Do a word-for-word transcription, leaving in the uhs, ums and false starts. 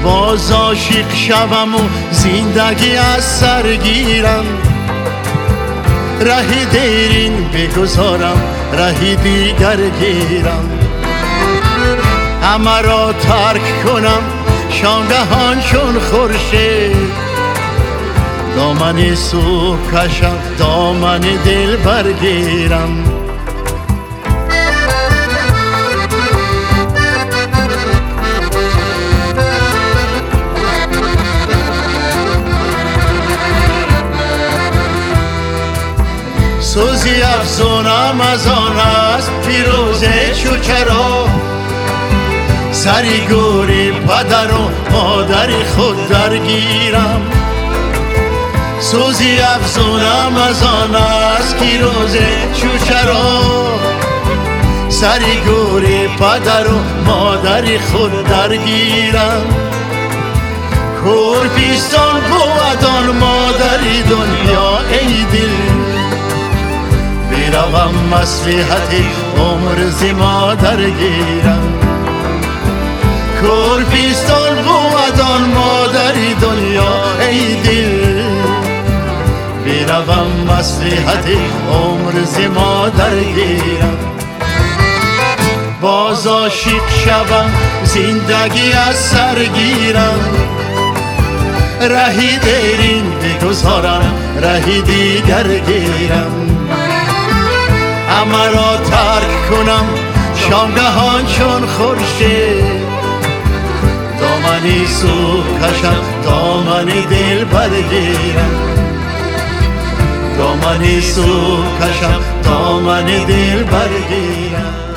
باز عاشق شوم و زندگی از سر گیرم، راه دیرین بگذارم راه دیگر گیرم، همه را ترک کنم شانگهان چون خورشید، دامن صبح کشم دامن دل برگیرم. سوزی افزونم از آن است پیروزه چوچرا، سری گوری پدر و مادر خود درگیرم، سوزی افزونم از آن است پیروزه چوچرا، سری گوری پدر و مادر خود درگیرم، کورپیستان بودان مادری دنیا ای دل، بیروم مصلحت عمر ز مادر گیرم، کورپیستان بودان مادری دنیا ای دل، بیروم مصلحت عمر ز مادر گیرم، باز عاشق شوم زندگی از سر گیرم، راه دیرین بگذارم راه دیگر گیرم، همه را ترک کنم شامگهان چون خورشید، دامنی صبح کشم دامن دل برگیرم، دامنی صبح کشم دامن دل برگیرم.